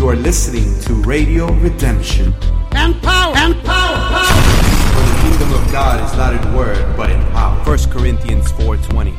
You are listening to Radio Redemption. And power, and power, power. For the kingdom of God is not in word, but in power. 1 Corinthians 4:20.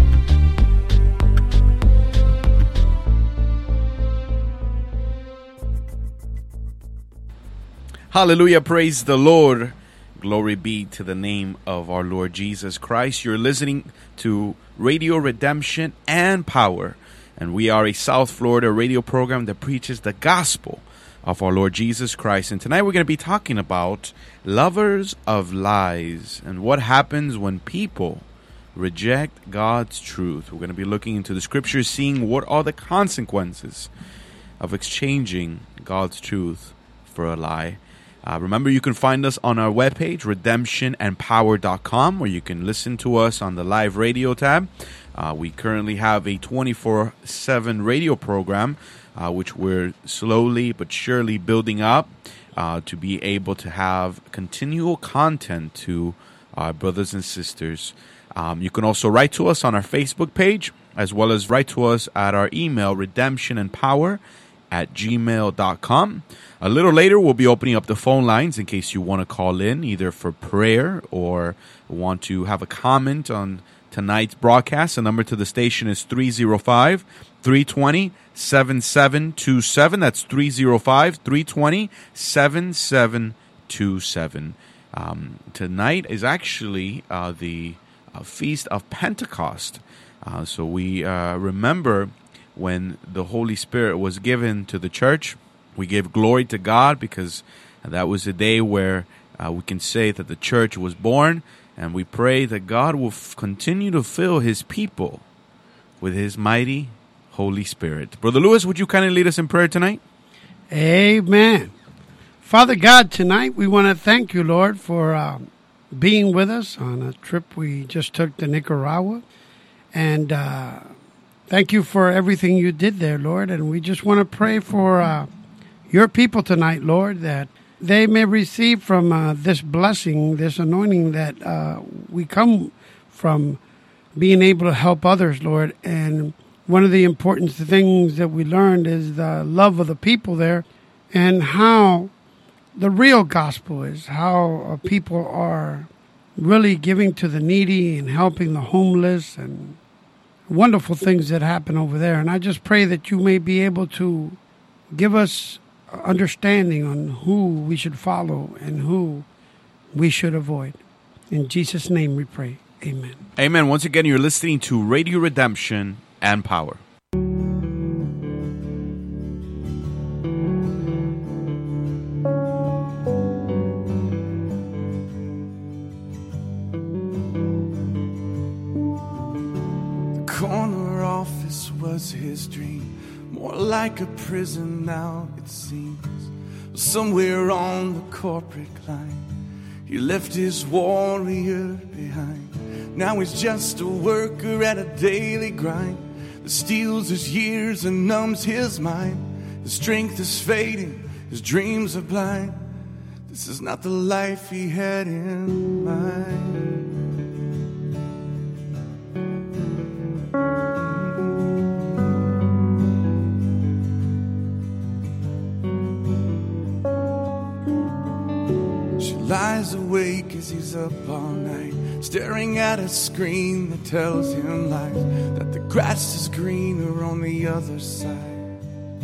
Hallelujah, praise the Lord. Glory be to the name of our Lord Jesus Christ. You're listening to Radio Redemption and Power. And we are a South Florida radio program that preaches the gospel of our Lord Jesus Christ. And tonight we're going to be talking about lovers of lies and what happens when people reject God's truth. We're going to be looking into the scriptures, seeing what are the consequences of exchanging God's truth for a lie. Remember, you can find us on our webpage, redemptionandpower.com, where you can listen to us on the live radio tab. We currently have a 24/7 radio program, which we're slowly but surely building up to be able to have continual content to our brothers and sisters. You can also write to us on our Facebook page, as well as write to us at our email, redemptionandpower@gmail.com. A little later, we'll be opening up the phone lines in case you want to call in, either for prayer or want to have a comment on tonight's broadcast. The number to the station is 305-320-7727. That's 305-320-7727. Tonight is actually the Feast of Pentecost. So we remember when the Holy Spirit was given to the church. We gave glory to God because that was the day where we can say that the church was born. And we pray that God will continue to fill His people with His mighty Holy Spirit. Brother Lewis, would you kindly lead us in prayer tonight? Amen. Father God, tonight we want to thank you, Lord, for being with us on a trip we just took to Nicaragua. And thank you for everything you did there, Lord. And we just want to pray for your people tonight, Lord, that they may receive from this blessing, this anointing that we come from being able to help others, Lord. And one of the important things that we learned is the love of the people there and how the real gospel is, how people are really giving to the needy and helping the homeless and wonderful things that happen over there. And I just pray that you may be able to give us understanding on who we should follow and who we should avoid. In Jesus' name we pray. Amen. Amen. Once again, you're listening to Radio Redemption and Power. The corner office was his dream. More like a prison now, it seems. Somewhere on the corporate line, he left his warrior behind. Now he's just a worker at a daily grind that steals his years and numbs his mind. His strength is fading, his dreams are blind. This is not the life he had in mind. Lies awake as he's up all night, staring at a screen that tells him lies, that the grass is greener on the other side.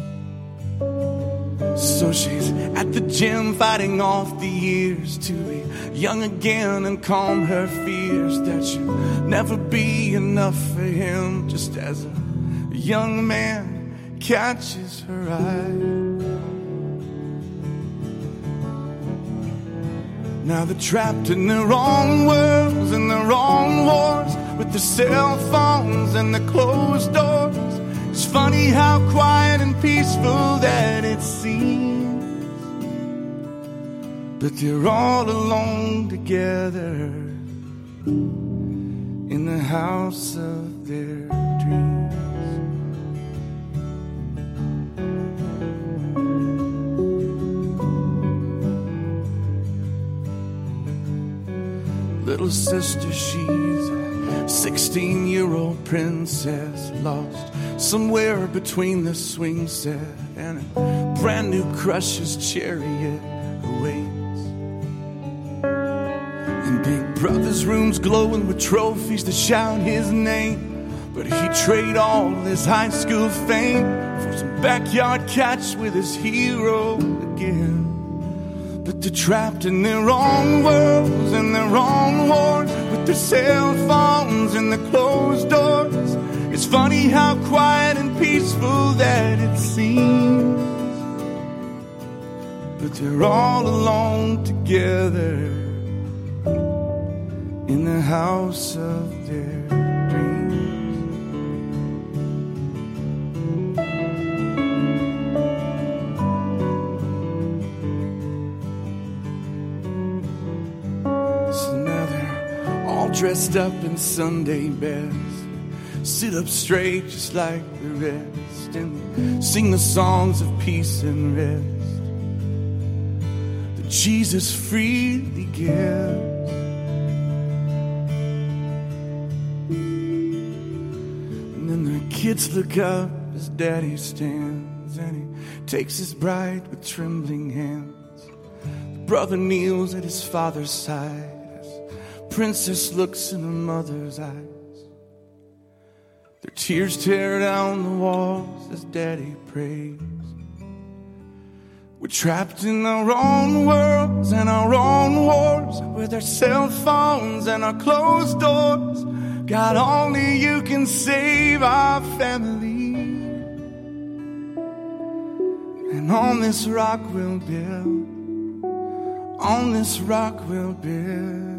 So she's at the gym fighting off the years to be young again and calm her fears that she'll never be enough for him, just as a young man catches her eye. Now they're trapped in their own worlds and their own wars, with their cell phones and their closed doors. It's funny how quiet and peaceful that it seems, but they're all alone together in the house of their dreams. Little sister, she's a 16-year-old princess lost somewhere between the swing set and a brand new crush's chariot awaits. And Big Brother's room's glowing with trophies to shout his name, but he'd trade all his high school fame for some backyard catch with his hero again. But they're trapped in their own worlds and their own wars, with their cell phones and the closed doors. It's funny how quiet and peaceful that it seems, but they're all alone together in the house of their dreams. So now they're all dressed up in Sunday best, sit up straight just like the rest, and sing the songs of peace and rest that Jesus freely gives. And then the kids look up as Daddy stands, and he takes his bride with trembling hands. The brother kneels at his father's side as Princess looks in her mother's eyes. Their tears tear down the walls as Daddy prays. We're trapped in our own worlds and our own wars, with our cell phones and our closed doors. God, only you can save our family. And on this rock we'll build, on this rock we'll build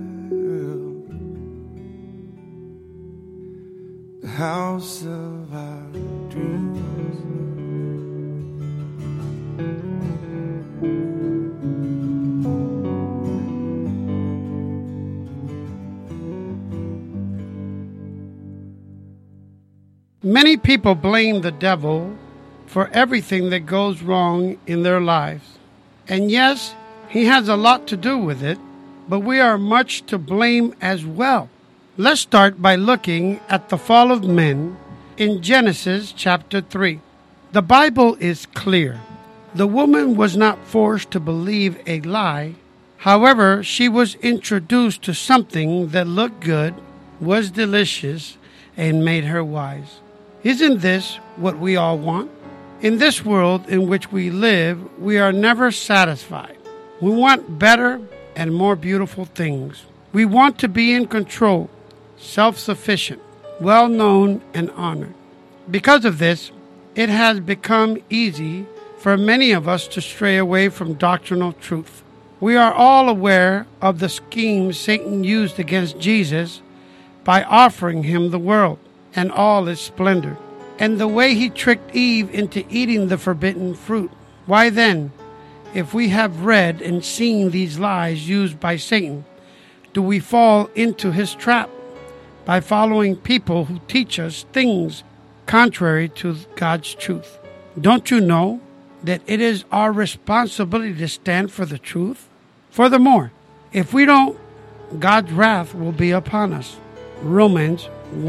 the house of our dreams. Many people blame the devil for everything that goes wrong in their lives. And yes, he has a lot to do with it, but we are much to blame as well. Let's start by looking at the fall of men in Genesis chapter 3. The Bible is clear. The woman was not forced to believe a lie. However, she was introduced to something that looked good, was delicious, and made her wise. Isn't this what we all want? In this world in which we live, we are never satisfied. We want better and more beautiful things. We want to be in control, self-sufficient, well-known, and honored. Because of this, it has become easy for many of us to stray away from doctrinal truth. We are all aware of the schemes Satan used against Jesus by offering him the world and all its splendor, and the way he tricked Eve into eating the forbidden fruit. Why then, if we have read and seen these lies used by Satan, do we fall into his trap by following people who teach us things contrary to God's truth? Don't you know that it is our responsibility to stand for the truth? Furthermore, if we don't, God's wrath will be upon us. Romans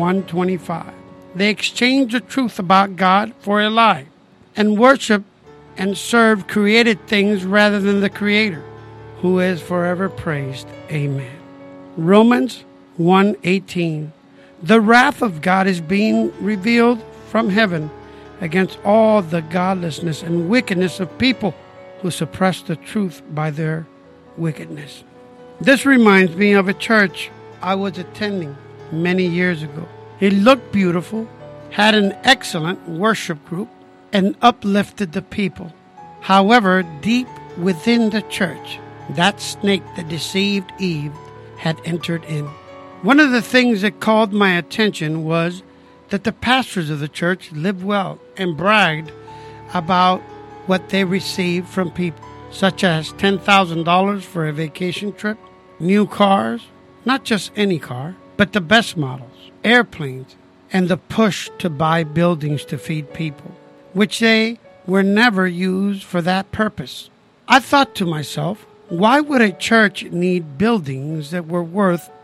1:25. They exchanged the truth about God for a lie, and worship and serve created things rather than the Creator, who is forever praised. Amen. Romans 1:18. The wrath of God is being revealed from heaven against all the godlessness and wickedness of people who suppress the truth by their wickedness. This reminds me of a church I was attending many years ago. It looked beautiful, had an excellent worship group, and uplifted the people. However, deep within the church, that snake that deceived Eve had entered in. One of the things that called my attention was that the pastors of the church lived well and bragged about what they received from people, such as $10,000 for a vacation trip, new cars, not just any car, but the best models, airplanes, and the push to buy buildings to feed people, which they were never used for that purpose. I thought to myself, why would a church need buildings that were worth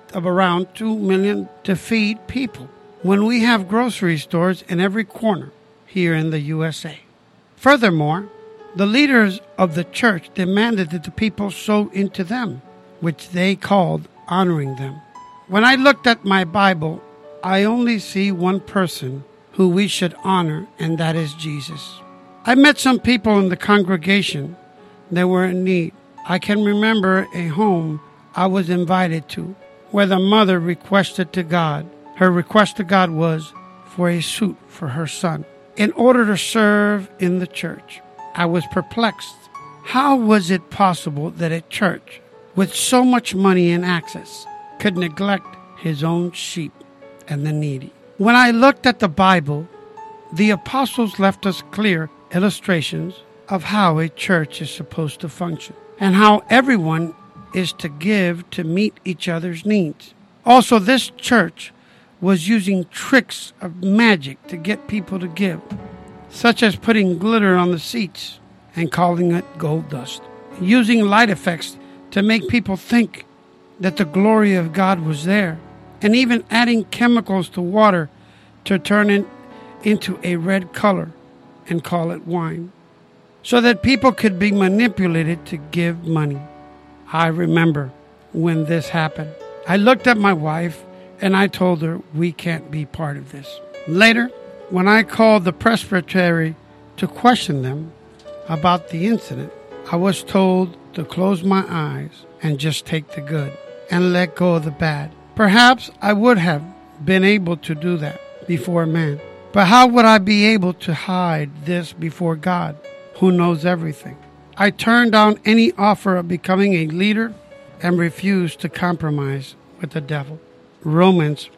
of around 2 million to feed people when we have grocery stores in every corner here in the USA. Furthermore, the leaders of the church demanded that the people sow into them, which they called honoring them. When I looked at my Bible, I only see one person who we should honor, and that is Jesus. I met some people in the congregation that were in need. I can remember a home I was invited to where the mother requested to God. Her request to God was for a suit for her son in order to serve in the church. I was perplexed. How was it possible that a church with so much money and access could neglect his own sheep and the needy? When I looked at the Bible, the apostles left us clear illustrations of how a church is supposed to function and how everyone is to give to meet each other's needs. Also, this church was using tricks of magic to get people to give, such as putting glitter on the seats and calling it gold dust, using light effects to make people think that the glory of God was there, and even adding chemicals to water to turn it into a red color and call it wine, so that people could be manipulated to give money. I remember when this happened. I looked at my wife and I told her we can't be part of this. Later, when I called the presbytery to question them about the incident, I was told to close my eyes and just take the good and let go of the bad. Perhaps I would have been able to do that before man, but how would I be able to hide this before God, who knows everything? I turned down any offer of becoming a leader and refused to compromise with the devil. Romans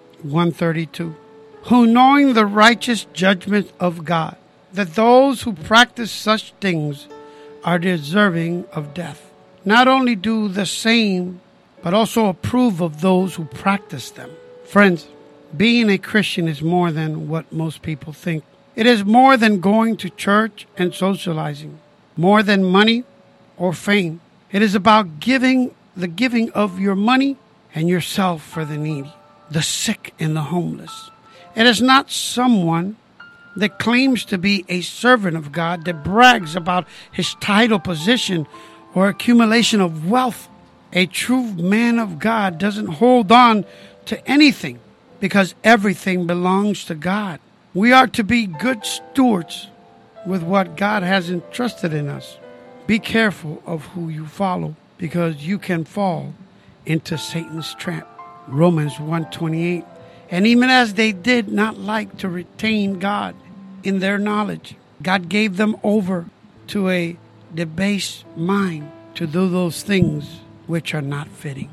1:32. Who, knowing the righteous judgment of God, that those who practice such things are deserving of death, not only do the same, but also approve of those who practice them. Friends, being a Christian is more than what most people think. It is more than going to church and socializing, more than money or fame. It is about the giving of your money and yourself for the needy, the sick, and the homeless. It is not someone that claims to be a servant of God that brags about his title, position, or accumulation of wealth. A true man of God doesn't hold on to anything because everything belongs to God. We are to be good stewards with what God has entrusted in us. Be careful of who you follow because you can fall into Satan's trap. Romans 1:28. And even as they did not like to retain God in their knowledge, God gave them over to a debased mind to do those things which are not fitting.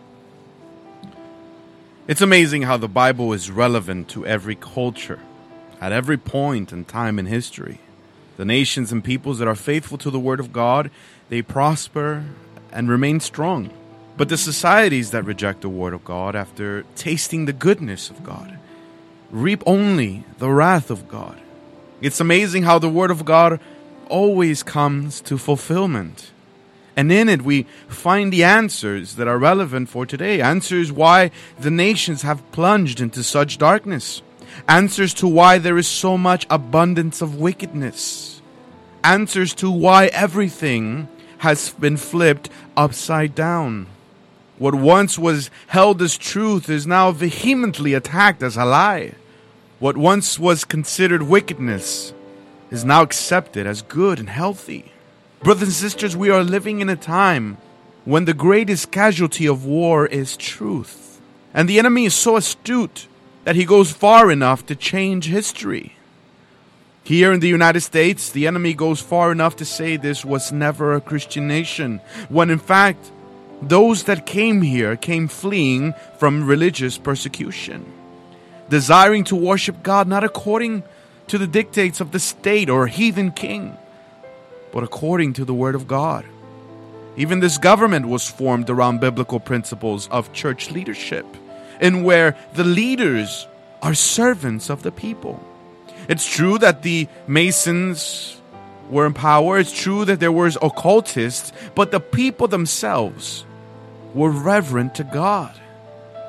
It's amazing how the Bible is relevant to every culture, at every point in time in history. The nations and peoples that are faithful to the Word of God, they prosper and remain strong. But the societies that reject the Word of God after tasting the goodness of God reap only the wrath of God. It's amazing how the Word of God always comes to fulfillment. And in it we find the answers that are relevant for today. Answers why the nations have plunged into such darkness. Answers to why there is so much abundance of wickedness. Answers to why everything has been flipped upside down. What once was held as truth is now vehemently attacked as a lie. What once was considered wickedness is now accepted as good and healthy. Brothers and sisters, we are living in a time when the greatest casualty of war is truth. And the enemy is so astute that he goes far enough to change history. Here in the United States, the enemy goes far enough to say this was never a Christian nation, when in fact, those that came here came fleeing from religious persecution, desiring to worship God not according to the dictates of the state or heathen king, but according to the Word of God. Even this government was formed around biblical principles of church leadership, in where the leaders are servants of the people. It's true that the Masons were in power. It's true that there were occultists, but the people themselves were reverent to God.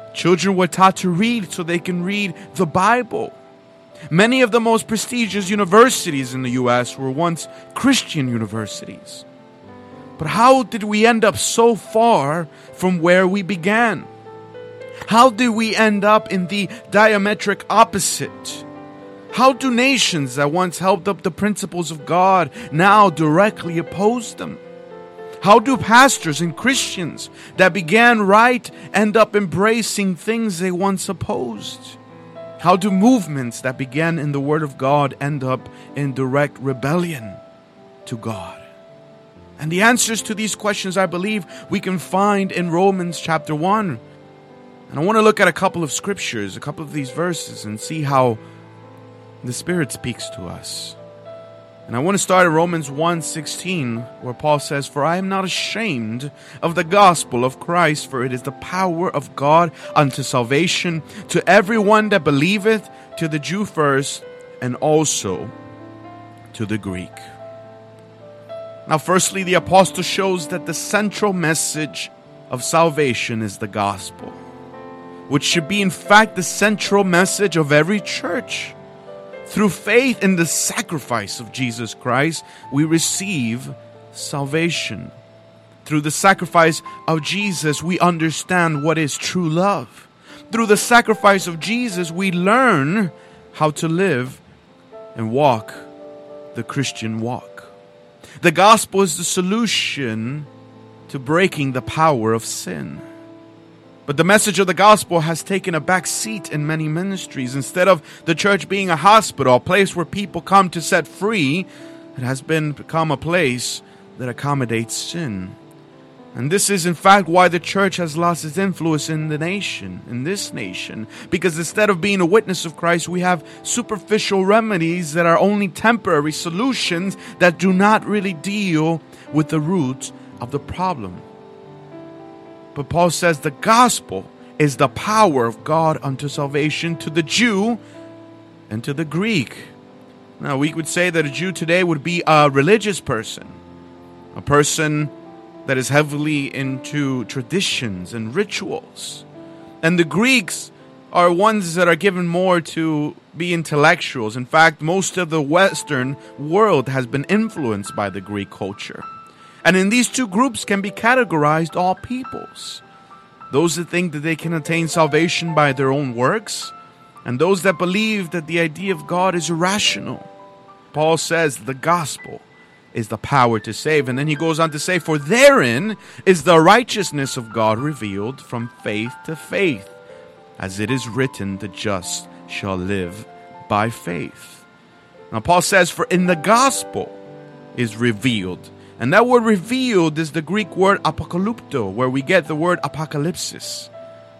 Children were taught to read so they can read the Bible. Many of the most prestigious universities in the U.S. were once Christian universities. But how did we end up so far from where we began? How did we end up in the diametric opposite? How do nations that once held up the principles of God now directly oppose them? How do pastors and Christians that began right end up embracing things they once opposed? How do movements that began in the Word of God end up in direct rebellion to God? And the answers to these questions, I believe, we can find in Romans chapter 1. And I want to look at a couple of scriptures, a couple of these verses, and see how the Spirit speaks to us. And I want to start at Romans 1:16, where Paul says, "For I am not ashamed of the gospel of Christ, for it is the power of God unto salvation to everyone that believeth, to the Jew first, and also to the Greek." Now, firstly, the apostle shows that the central message of salvation is the gospel, which should be, in fact, the central message of every church. Through faith in the sacrifice of Jesus Christ, we receive salvation. Through the sacrifice of Jesus, we understand what is true love. Through the sacrifice of Jesus, we learn how to live and walk the Christian walk. The gospel is the solution to breaking the power of sin. But the message of the gospel has taken a back seat in many ministries. Instead of the church being a hospital, a place where people come to set free, it has become a place that accommodates sin. And this is in fact why the church has lost its influence in this nation. Because instead of being a witness of Christ, we have superficial remedies that are only temporary solutions that do not really deal with the root of the problem. But Paul says the gospel is the power of God unto salvation to the Jew and to the Greek. Now, we would say that a Jew today would be a religious person, a person that is heavily into traditions and rituals. And the Greeks are ones that are given more to be intellectuals. In fact, most of the Western world has been influenced by the Greek culture. And in these two groups can be categorized all peoples. Those that think that they can attain salvation by their own works, and those that believe that the idea of God is irrational. Paul says the gospel is the power to save. And then he goes on to say, "For therein is the righteousness of God revealed from faith to faith. As it is written, the just shall live by faith." Now Paul says, "For in the gospel is revealed." And that word revealed is the Greek word apokalypto, where we get the word apocalypsis,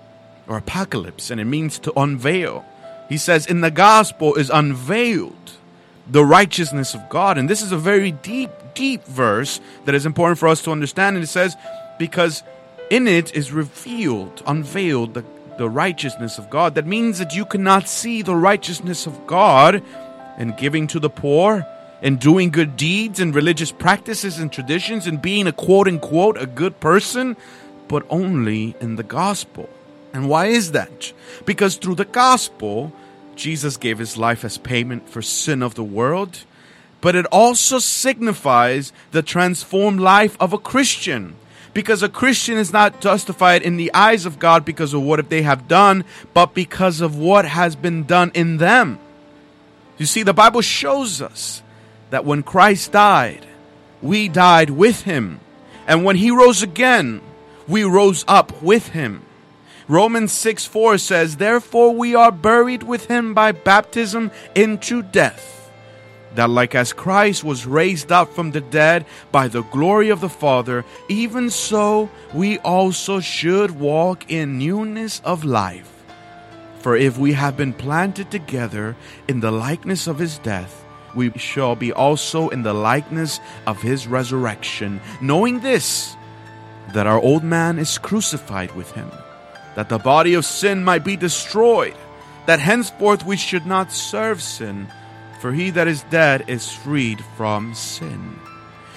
or apocalypse, and it means to unveil. He says, in the gospel is unveiled the righteousness of God. And this is a very deep, deep verse that is important for us to understand. And it says, because in it is revealed, unveiled, the righteousness of God. That means that you cannot see the righteousness of God in giving to the poor, in doing good deeds and religious practices and traditions, and being a quote-unquote a good person, but only in the gospel. And why is that? Because through the gospel, Jesus gave his life as payment for sin of the world, but it also signifies the transformed life of a Christian. Because a Christian is not justified in the eyes of God because of what they have done, but because of what has been done in them. You see, the Bible shows us that when Christ died, we died with him. And when he rose again, we rose up with him. Romans 6:4 says, "Therefore we are buried with him by baptism into death, that like as Christ was raised up from the dead by the glory of the Father, even so we also should walk in newness of life. For if we have been planted together in the likeness of his death, we shall be also in the likeness of his resurrection, knowing this, that our old man is crucified with him, that the body of sin might be destroyed, that henceforth we should not serve sin, for he that is dead is freed from sin."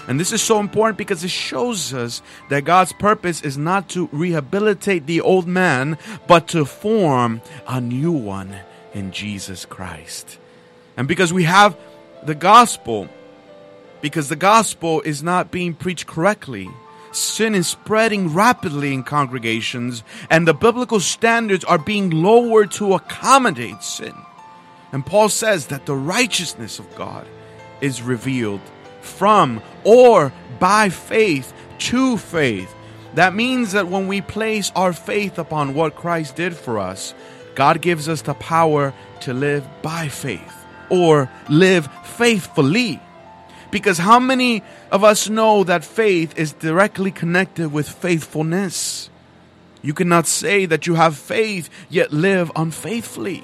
And this is so important because it shows us that God's purpose is not to rehabilitate the old man, but to form a new one in Jesus Christ. And because we have the gospel, because the gospel is not being preached correctly, sin is spreading rapidly in congregations, and the biblical standards are being lowered to accommodate sin. And Paul says that the righteousness of God is revealed from or by faith to faith. That means that when we place our faith upon what Christ did for us, God gives us the power to live by faith or live faithfully. Because how many of us know that faith is directly connected with faithfulness? You cannot say that you have faith yet live unfaithfully.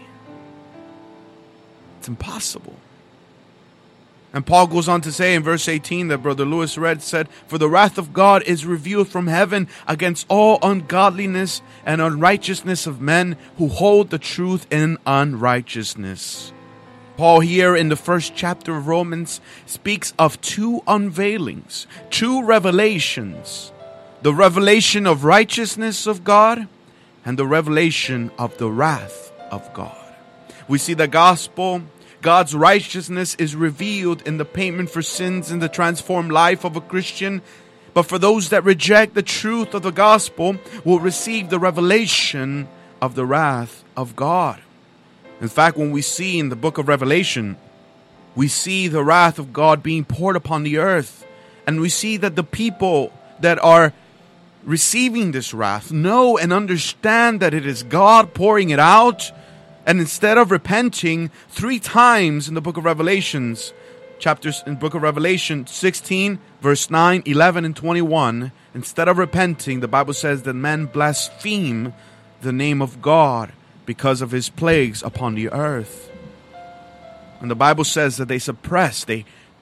It's impossible. And Paul goes on to say in verse 18 that Brother Lewis read, said, "For the wrath of God is revealed from heaven against all ungodliness and unrighteousness of men who hold the truth in unrighteousness." Paul here in the first chapter of Romans speaks of two unveilings, two revelations. The revelation of righteousness of God and the revelation of the wrath of God. We see the gospel, God's righteousness is revealed in the payment for sins in the transformed life of a Christian. But for those that reject the truth of the gospel will receive the revelation of the wrath of God. In fact, when we see in the book of Revelation, we see the wrath of God being poured upon the earth. And we see that the people that are receiving this wrath know and understand that it is God pouring it out. And instead of repenting 3 times in the book of Revelations, chapters in the book of Revelation 16, verse 9, 11, and 21, instead of repenting, the Bible says that men blaspheme the name of God because of his plagues upon the earth. And the Bible says that they suppress, they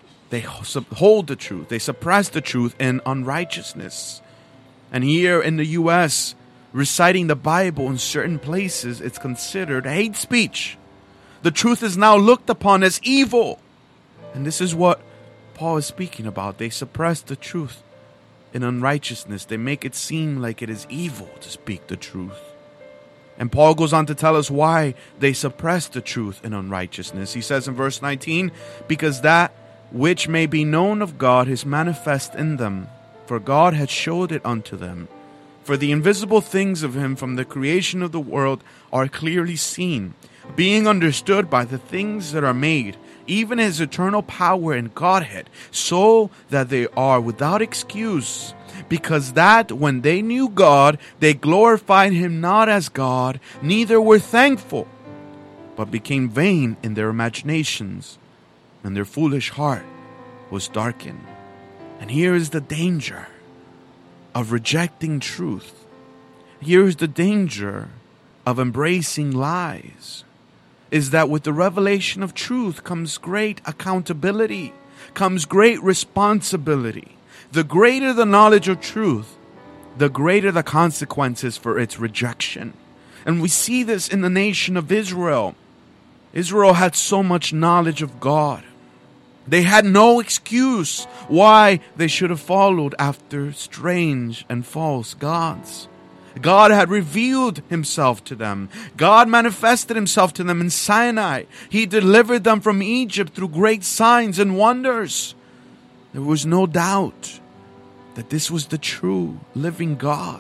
hold the truth, they suppress the truth in unrighteousness. And here in the U.S., reciting the Bible in certain places, it's considered hate speech. The truth is now looked upon as evil. And this is what Paul is speaking about. They suppress the truth in unrighteousness. They make it seem like it is evil to speak the truth. And Paul goes on to tell us why they suppress the truth in unrighteousness. He says in verse 19, "Because that which may be known of God is manifest in them, for God hath showed it unto them. For the invisible things of him from the creation of the world are clearly seen, being understood by the things that are made, even his eternal power and Godhead, so that they are without excuse. Because that when they knew God, they glorified him not as God, neither were thankful, but became vain in their imaginations, and their foolish heart was darkened." And here is the danger of rejecting truth. Here is the danger of embracing lies. Is that with the revelation of truth comes great accountability, comes great responsibility. The greater the knowledge of truth, the greater the consequences for its rejection. And we see this in the nation of Israel. Israel had so much knowledge of God. They had no excuse why they should have followed after strange and false gods. God had revealed himself to them. God manifested himself to them in Sinai. He delivered them from Egypt through great signs and wonders. There was no doubt that this was the true living God.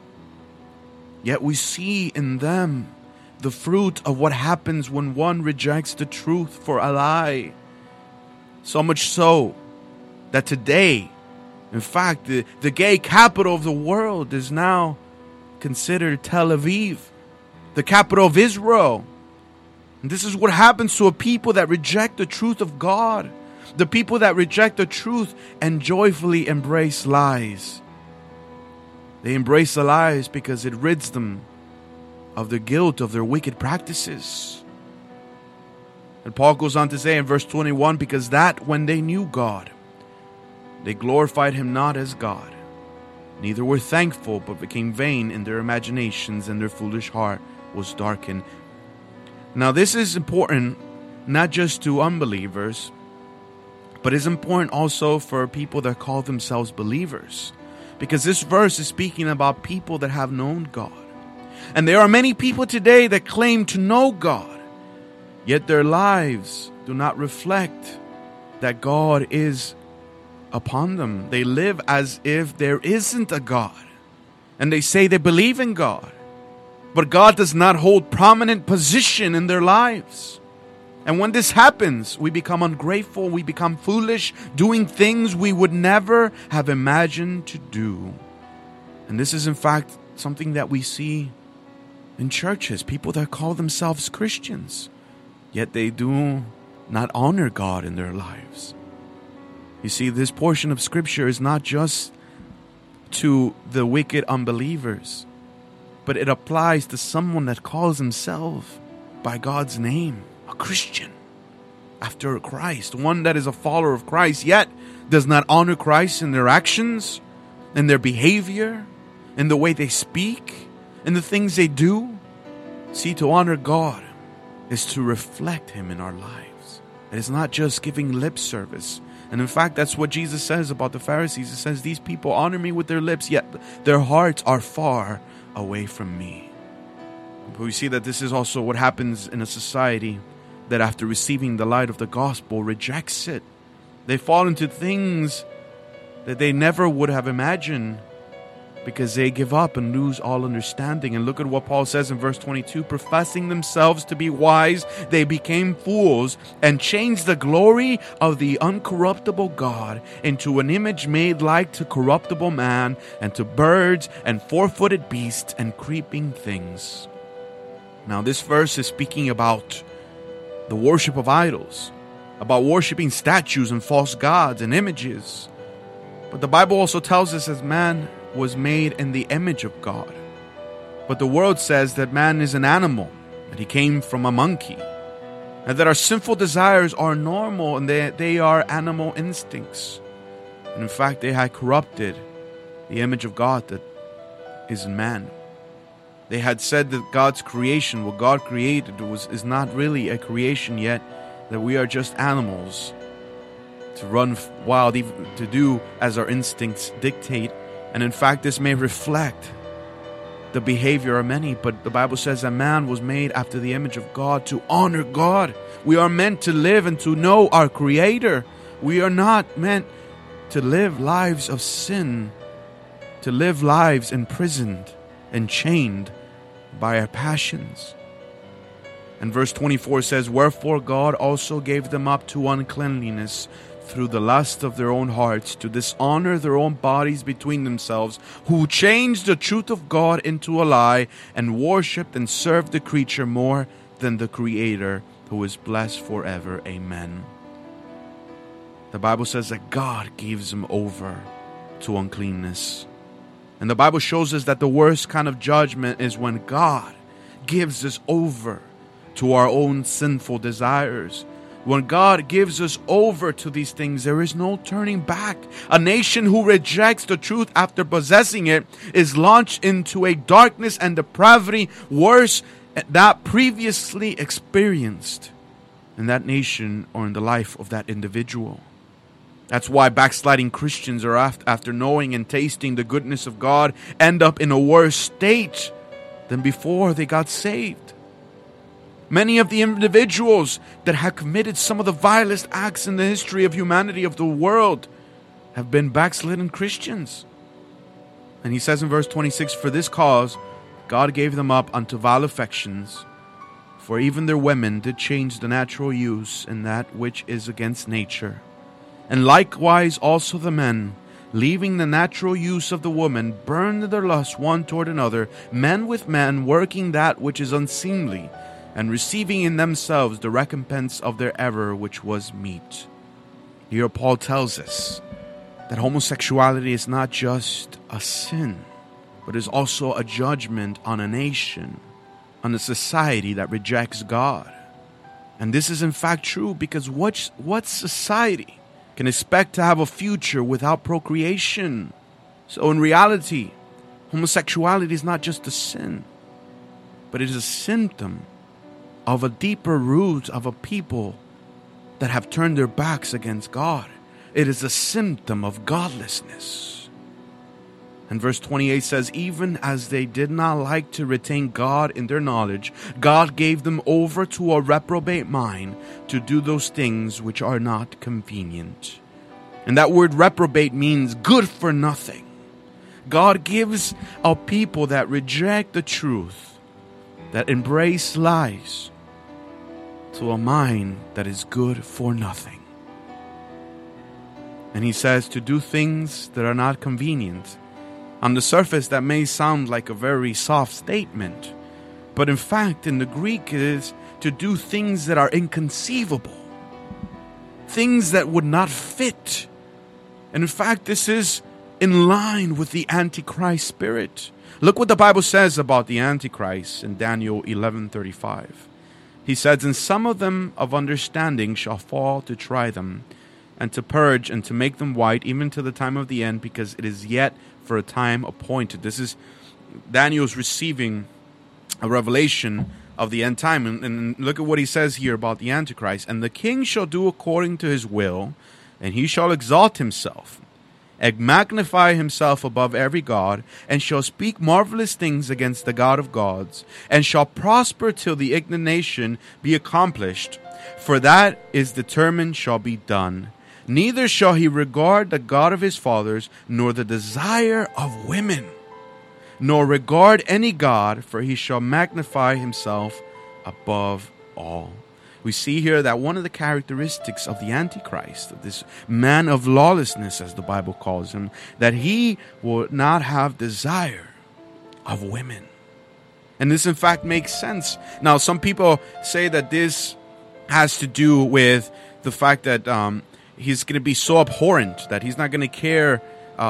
Yet we see in them the fruit of what happens when one rejects the truth for a lie. So much so that today, in fact, the gay capital of the world is now considered Tel Aviv, the capital of Israel. And this is what happens to a people that reject the truth of God. The people that reject the truth and joyfully embrace lies. They embrace the lies because it rids them of the guilt of their wicked practices. And Paul goes on to say in verse 21, "Because that when they knew God, they glorified him not as God, neither were thankful, but became vain in their imaginations, and their foolish heart was darkened." Now this is important not just to unbelievers, But it's important also for people that call themselves believers, because this verse is speaking about people that have known God. And there are many people today that claim to know God, yet their lives do not reflect that God is upon them. They live as if there isn't a God. And they say they believe in God, but God does not hold prominent position in their lives. And when this happens, we become ungrateful, we become foolish, doing things we would never have imagined to do. And this is in fact something that we see in churches, people that call themselves Christians, yet they do not honor God in their lives. You see, this portion of Scripture is not just to the wicked unbelievers, but it applies to someone that calls himself by God's name, a Christian after Christ, one that is a follower of Christ, yet does not honor Christ in their actions, in their behavior, in the way they speak, in the things they do. See, to honor God is to reflect Him in our lives. It is not just giving lip service. And in fact, that's what Jesus says about the Pharisees. He says, these people honor me with their lips, yet their hearts are far away from me. But we see that this is also what happens in a society that after receiving the light of the gospel rejects it. They fall into things that they never would have imagined, because they give up and lose all understanding. And look at what Paul says in verse 22. Professing themselves to be wise, they became fools and changed the glory of the uncorruptible God into an image made like to corruptible man and to birds and four-footed beasts and creeping things. Now this verse is speaking about the worship of idols, about worshiping statues and false gods and images. But the Bible also tells us that man was made in the image of God. But the world says that man is an animal, that he came from a monkey, and that our sinful desires are normal and they are animal instincts. And in fact, they had corrupted the image of God that is in man. They had said that God's creation, what God created, is not really a creation yet, that we are just animals to run wild, even to do as our instincts dictate. And in fact, this may reflect the behavior of many, but the Bible says that man was made after the image of God to honor God. We are meant to live and to know our Creator. We are not meant to live lives of sin, to live lives imprisoned and chained by our passions. And verse 24 says, wherefore God also gave them up to uncleanliness through the lust of their own hearts, to dishonor their own bodies between themselves, who changed the truth of God into a lie, and worshipped and served the creature more than the Creator, who is blessed forever. Amen. The Bible says that God gives them over to uncleanness. And the Bible shows us that the worst kind of judgment is when God gives us over to our own sinful desires. When God gives us over to these things, there is no turning back. A nation who rejects the truth after possessing it is launched into a darkness and depravity worse than that previously experienced in that nation or in the life of that individual. That's why backsliding Christians are after knowing and tasting the goodness of God end up in a worse state than before they got saved. Many of the individuals that have committed some of the vilest acts in the history of humanity, of the world, have been backslidden Christians. And he says in verse 26, for this cause God gave them up unto vile affections, for even their women did change the natural use in that which is against nature. And likewise also the men, leaving the natural use of the woman, burned their lust one toward another, men with men, working that which is unseemly, and receiving in themselves the recompense of their error, which was meat. Here Paul tells us that homosexuality is not just a sin, but is also a judgment on a nation, on a society that rejects God. And this is in fact true, because what society can expect to have a future without procreation? So in reality, homosexuality is not just a sin, but it is a symptom of a deeper root of a people that have turned their backs against God. It is a symptom of godlessness. And verse 28 says, even as they did not like to retain God in their knowledge, God gave them over to a reprobate mind to do those things which are not convenient. And that word reprobate means good for nothing. God gives a people that reject the truth, that embrace lies, to a mind that is good for nothing. And he says to do things that are not convenient. On the surface, that may sound like a very soft statement, but in fact, in the Greek, it is to do things that are inconceivable, things that would not fit. And in fact, this is in line with the Antichrist spirit. Look what the Bible says about the Antichrist in Daniel 11:35. He says, and some of them of understanding shall fall to try them, and to purge and to make them white, even to the time of the end, because it is yet for a time appointed. This is Daniel's receiving a revelation of the end time. And look at what he says here about the Antichrist. And the king shall do according to his will, and he shall exalt himself, and magnify himself above every god, and shall speak marvelous things against the God of gods, and shall prosper till the indignation be accomplished. For that is determined shall be done. Neither shall he regard the God of his fathers, nor the desire of women, nor regard any god, for he shall magnify himself above all. We see here that one of the characteristics of the Antichrist, of this man of lawlessness, as the Bible calls him, that he will not have desire of women. And this, in fact, makes sense. Now, some people say that this has to do with the fact that he's going to be so abhorrent, that he's not going to care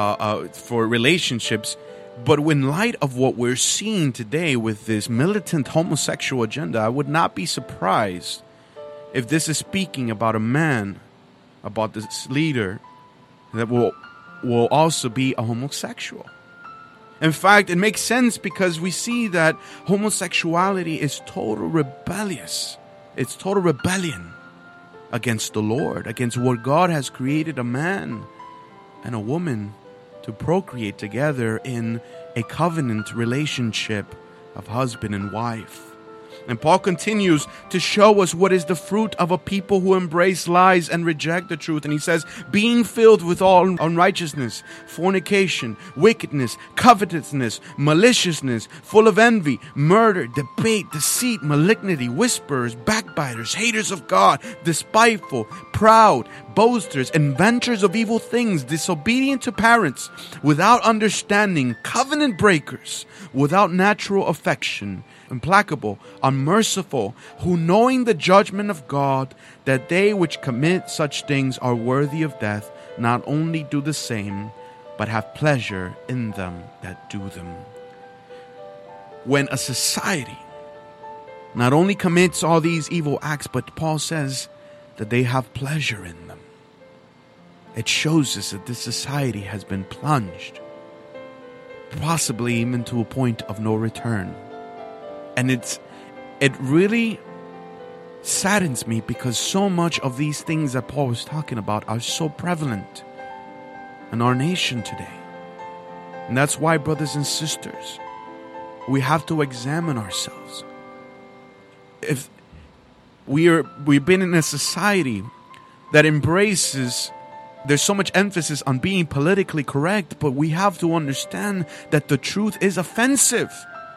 for relationships. But in light of what we're seeing today with this militant homosexual agenda, I would not be surprised if this is speaking about a man, about this leader, that will also be a homosexual. In fact, it makes sense because we see that homosexuality is total rebellious. It's total rebellion against the Lord, against what God has created a man and a woman to procreate together in a covenant relationship of husband and wife. And Paul continues to show us what is the fruit of a people who embrace lies and reject the truth. And he says, being filled with all unrighteousness, fornication, wickedness, covetousness, maliciousness, full of envy, murder, debate, deceit, malignity, whisperers, backbiters, haters of God, despiteful, proud, boasters, inventors of evil things, disobedient to parents, without understanding, covenant breakers, without natural affection, implacable, unmerciful, who knowing the judgment of God, that they which commit such things are worthy of death, not only do the same, but have pleasure in them that do them. When a society not only commits all these evil acts, but Paul says that they have pleasure in them, it shows us that this society has been plunged, possibly even to a point of no return. And it really saddens me because so much of these things that Paul was talking about are so prevalent in our nation today. And that's why, brothers and sisters, we have to examine ourselves. If we've been in a society that embraces, there's so much emphasis on being politically correct, but we have to understand that the truth is offensive.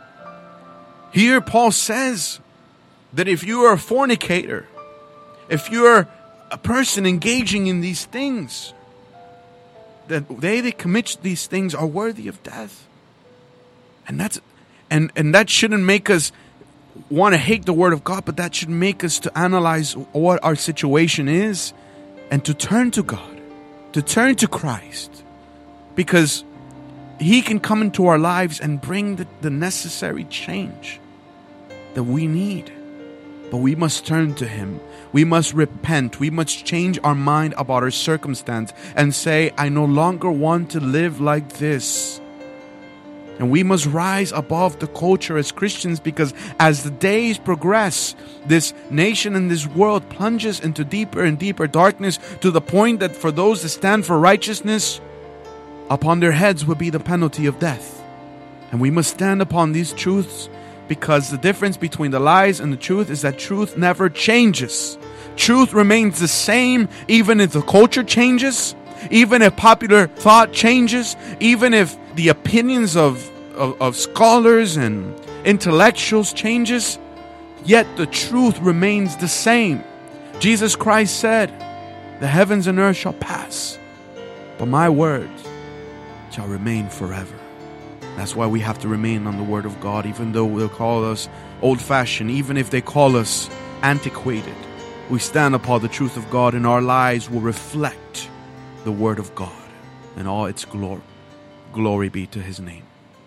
Here Paul says that if you are a fornicator, if you're a person engaging in these things, that they that commit these things are worthy of death. And that shouldn't make us want to hate the word of God, but that should make us to analyze what our situation is and to turn to God, to turn to Christ, because He can come into our lives and bring the necessary change that we need. But we must turn to Him. We must repent. We must change our mind about our circumstance and say, I no longer want to live like this. And we must rise above the culture as Christians, because as the days progress, this nation and this world plunges into deeper and deeper darkness, to the point that for those that stand for righteousness, upon their heads would be the penalty of death. And we must stand upon these truths, because the difference between the lies and the truth is that truth never changes. Truth remains the same even if the culture changes, even if popular thought changes, even if the opinions of scholars and intellectuals changes, yet the truth remains the same. Jesus Christ said, "The heavens and earth shall pass, but my words shall remain forever." That's why we have to remain on the Word of God, even though they'll call us old-fashioned, even if they call us antiquated. We stand upon the truth of God, and our lives will reflect the Word of God and all its glory. Glory be to His name.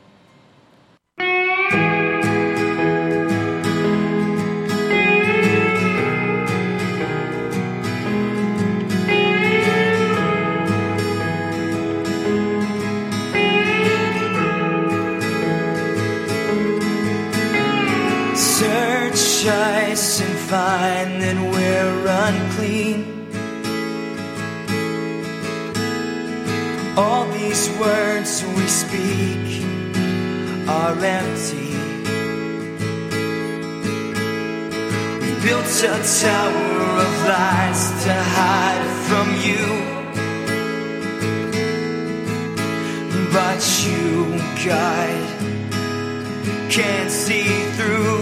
Search us and find that we're unclean. All these words we speak are empty. We built a tower of lies to hide from you, but you, God, can't see through.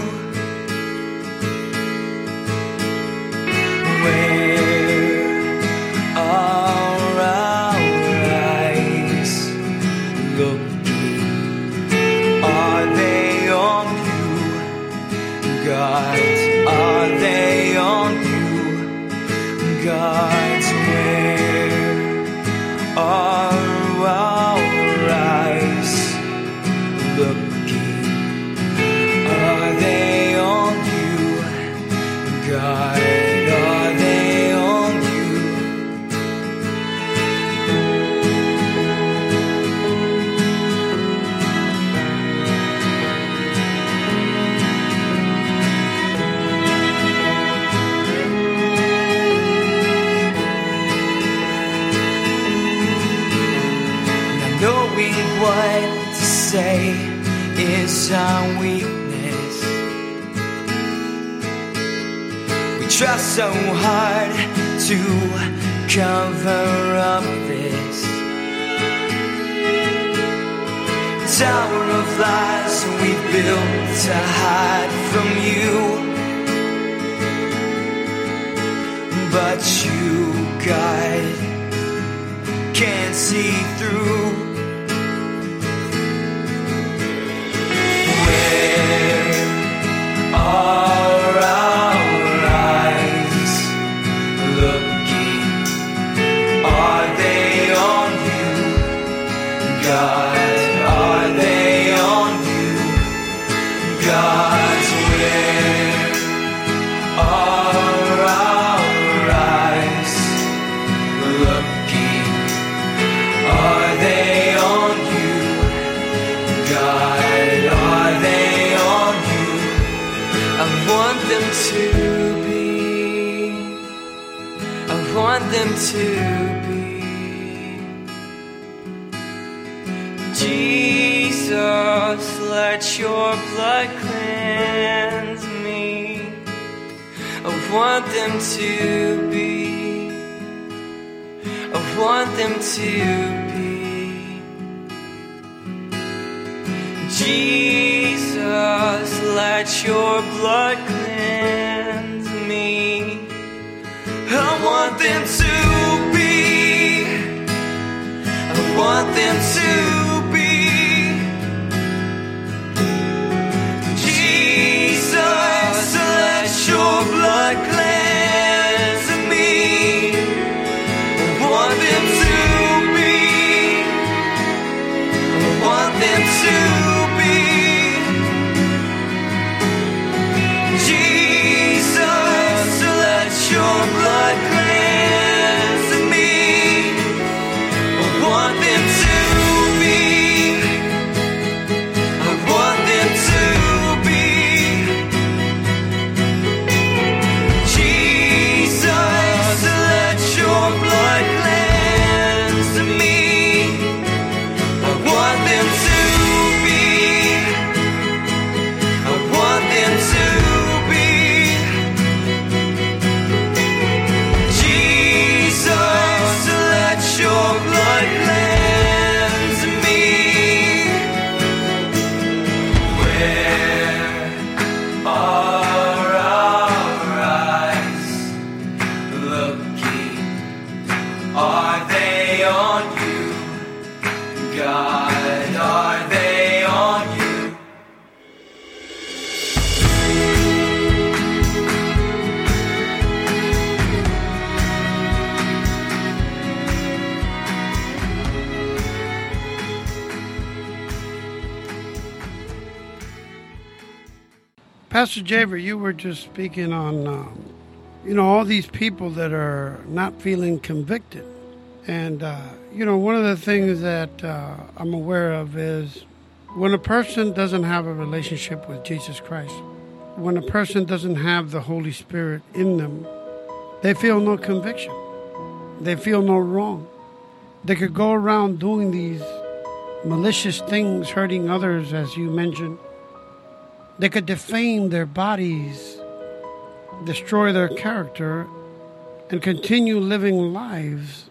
Where are our eyes looking? Are they on you, God? Are they on you, God? Where are our eyes looking? Are they on you, God? What to say is our weakness. We try so hard to cover up this tower of lies we built to hide from you, but you, God, can't see through. Are our eyes looking? Are they on you, God? Are they on you, God? Where are our eyes looking? Are they on you, God? Are they on you? I want them to be. I want them to be. Jesus, let your blood cleanse me. I want them to be. I want them to be. Jesus, let your blood cleanse me. I want them to be. I want them to be. Jesus, let your blood cleanse me. I want them to be. I want them to be. Your blood cleanse me. I want them to be. God, are they on you? Pastor Javer, you were just speaking on, all these people that are not feeling convicted. And, one of the things that I'm aware of is when a person doesn't have a relationship with Jesus Christ, when a person doesn't have the Holy Spirit in them, they feel no conviction. They feel no wrong. They could go around doing these malicious things, hurting others, as you mentioned. They could defame their bodies, destroy their character, and continue living lives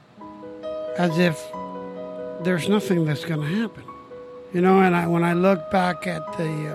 as if there's nothing that's going to happen. And when I look back at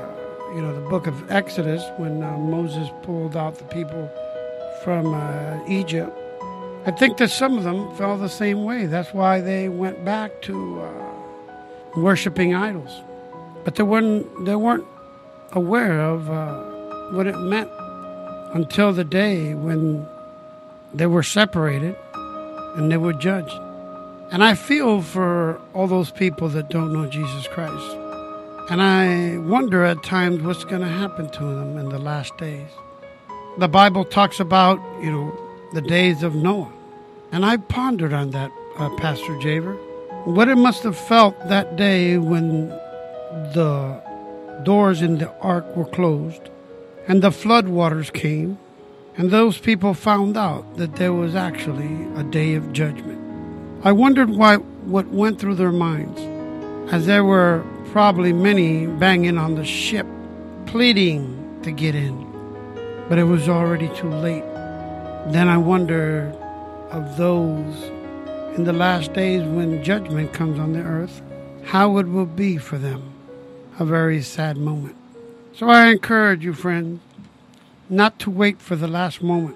the book of Exodus, when Moses pulled out the people from Egypt, I think that some of them felt the same way. That's why they went back to worshiping idols. But they weren't aware of what it meant until the day when they were separated and they were judged. And I feel for all those people that don't know Jesus Christ. And I wonder at times what's going to happen to them in the last days. The Bible talks about, the days of Noah. And I pondered on that, Pastor Javer. What it must have felt that day when the doors in the ark were closed and the flood waters came, and those people found out that there was actually a day of judgment. I wondered what went through their minds, as there were probably many banging on the ship, pleading to get in, but it was already too late. Then I wondered of those in the last days when judgment comes on the earth, how it will be for them. A very sad moment. So I encourage you, friends, not to wait for the last moment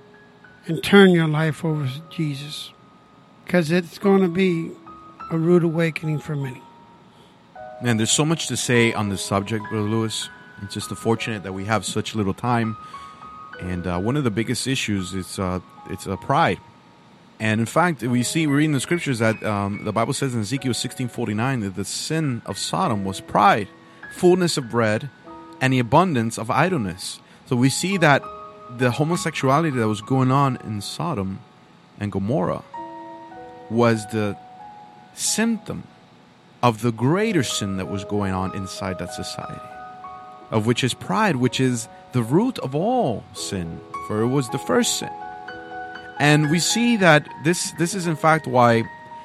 and turn your life over to Jesus, because it's going to be a rude awakening for many. Man, there's so much to say on this subject, Brother Lewis. It's just unfortunate that we have such little time. And one of the biggest issues is pride. And in fact, we read in the scriptures that the Bible says in Ezekiel 16:49 that the sin of Sodom was pride, fullness of bread, and the abundance of idleness. So we see that the homosexuality that was going on in Sodom and Gomorrah was the symptom of the greater sin that was going on inside that society, of which is pride, which is the root of all sin, for it was the first sin. And we see that this is in fact why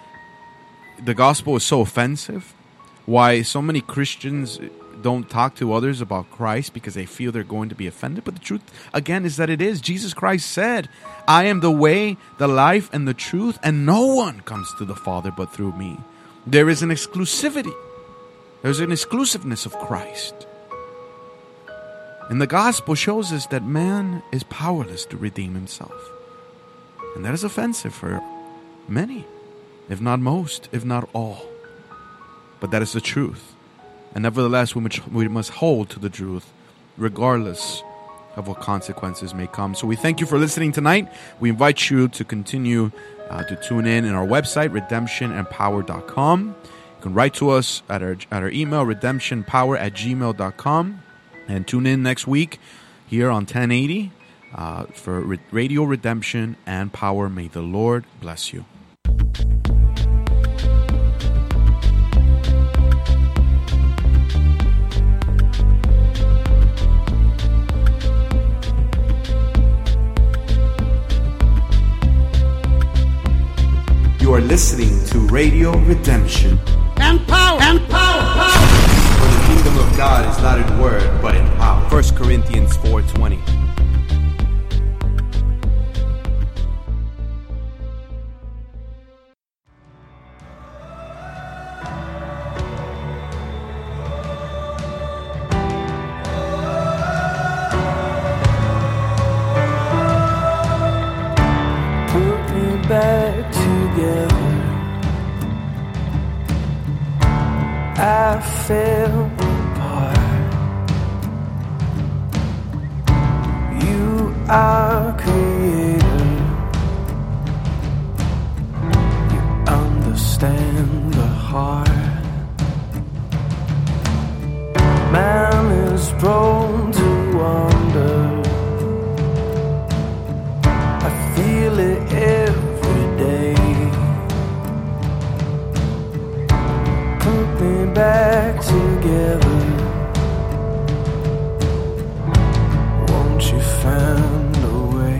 the gospel is so offensive, why so many Christians don't talk to others about Christ because they feel they're going to be offended. But the truth, again, is that it is. Jesus Christ said, I am the way, the life, and the truth, and no one comes to the Father but through me. There is an exclusivity. There's an exclusiveness of Christ. And the gospel shows us that man is powerless to redeem himself. And that is offensive for many, if not most, if not all. But that is the truth. And nevertheless, we must hold to the truth, regardless of what consequences may come. So we thank you for listening tonight. We invite you to continue to tune in our website, redemptionandpower.com. You can write to us at our email, redemptionpower@gmail.com. And tune in next week here on 1080 for Radio Redemption and Power. May the Lord bless you. You are listening to Radio Redemption. And power! And power! Power! For the kingdom of God is not in word, but in power. 1 Corinthians 4:20. Put me back together. I fell apart. You are creator. You understand the heart. Man is prone to wander. I feel it every day. Put me back together. Won't you find a way?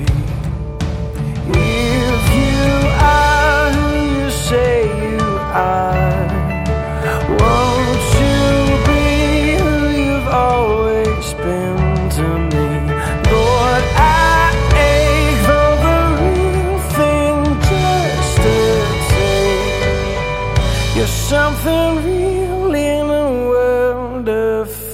If you are who you say you are, won't you be who you've always been to me? Lord, I ache for the real thing just to say you're something real in a world of